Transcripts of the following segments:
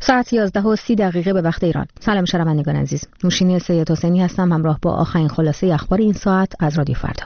ساعت 11:30 به وقت ایران. سلام شنوندگان عزیز. نوشین سید حسینی هستم همراه با آخرین خلاصه اخبار این ساعت از رادیو فردا.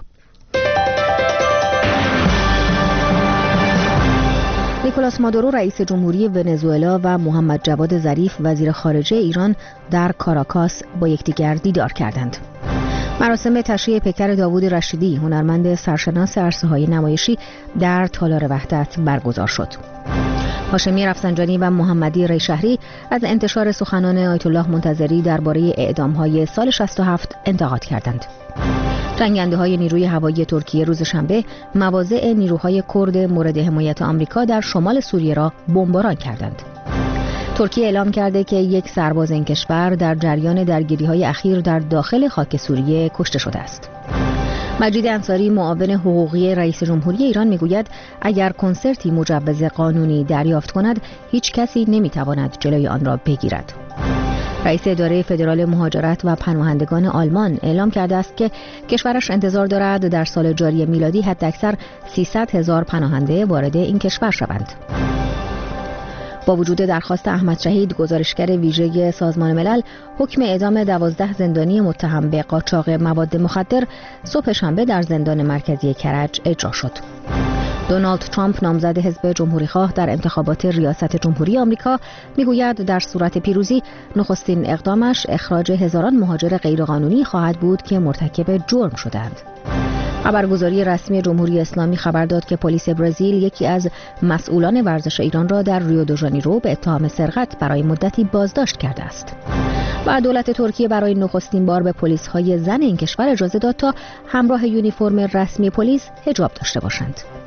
نیکولاس مادورو رئیس جمهوری ونزوئلا و محمد جواد ظریف وزیر خارجه ایران در کاراکاس با یکدیگر دیدار کردند. مراسم تشییع پیکر داوود رشیدی هنرمند سرشناس عرصه‌های نمایشی در تالار وحدت برگزار شد. هاشمی رفسنجانی و محمدی ریشهری از انتشار سخنان آیت الله منتظری درباره اعدام‌های سال 67 انتقاد کردند. جنگنده‌های نیروی هوایی ترکیه روز شنبه مواضع نیروهای کرد مورد حمایت آمریکا در شمال سوریه را بمباران کردند. ترکیه اعلام کرده که یک سرباز این کشور در جریان درگیری‌های اخیر در داخل خاک سوریه کشته شده است. مجید انصاری معاون حقوقی رئیس جمهوری ایران میگوید اگر کنسرتی مجوز قانونی دریافت کند هیچ کسی نمیتواند جلوی آن را بگیرد. رئیس اداره فدرال مهاجرت و پناهندگان آلمان اعلام کرده است که کشورش انتظار دارد در سال جاری میلادی حداکثر 300,000 پناهنده وارد این کشور شوند. با وجود درخواست احمد شهید، گزارشگر ویژه سازمان ملل حکم اعدام 12 زندانی متهم به قاچاق مواد مخدر صبح شنبه در زندان مرکزی کرج اجرا شد. دونالد ترامپ نامزد حزب جمهوری‌خواه در انتخابات ریاست جمهوری آمریکا میگوید در صورت پیروزی نخستین اقدامش اخراج هزاران مهاجر غیرقانونی خواهد بود که مرتکب جرم شدند. خبرگزاری رسمی جمهوری اسلامی خبر داد که پلیس برزیل یکی از مسئولان ورزش ایران را در ریو دو ژانیرو به اتهام سرقت برای مدتی بازداشت کرده است. و دولت ترکیه برای نخستین بار به پلیس‌های زن این کشور اجازه داد تا همراه یونیفرم رسمی پلیس حجاب داشته باشند.